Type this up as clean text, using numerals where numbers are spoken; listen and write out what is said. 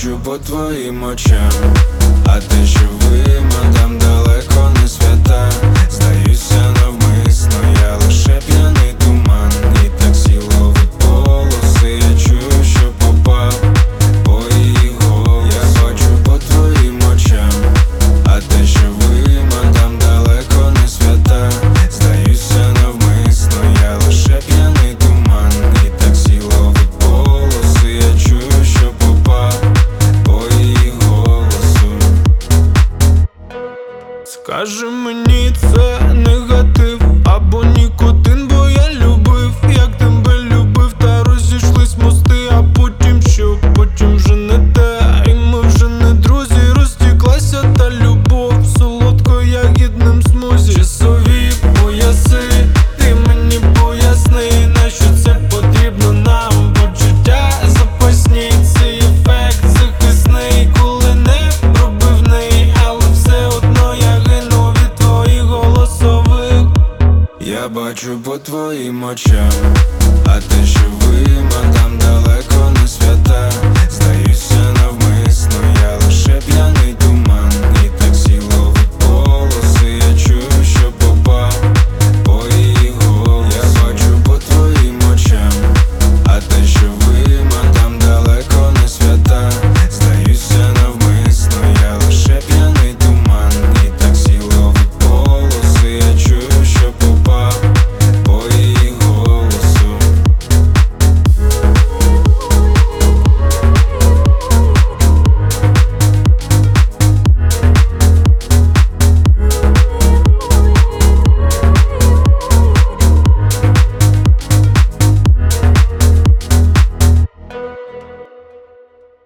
бачу по твоїм очам, а те, що ви, мадам, далеко не свята. Здаюся навмисно, я лише п'яний туман. І таксі ловить полоси, я чую, що попав по її голос. Я бачу по твоїм очам, а те, що ви, мадам, далеко не свята. Здаюся навмисно, я лише п'яний туман. І таксі ловить полоси, я чую, що попав по її голосу. Скажи мені, це негатив або нікотин, бо я любив, як тебе любив, та розійшлись мости, а потім що? Потім вже не те, і ми вже не друзі. Розтіклася та любов солодко-ягідним смузі. Часові пояси, ти мені поясни, на що це потрібно нам? Почуття запасні, цей ефект захисний, коли не пробивний, але все одно я гину від твоїх голосових. Я бачу по твоїм очам, а те, що ви, мадам, далеко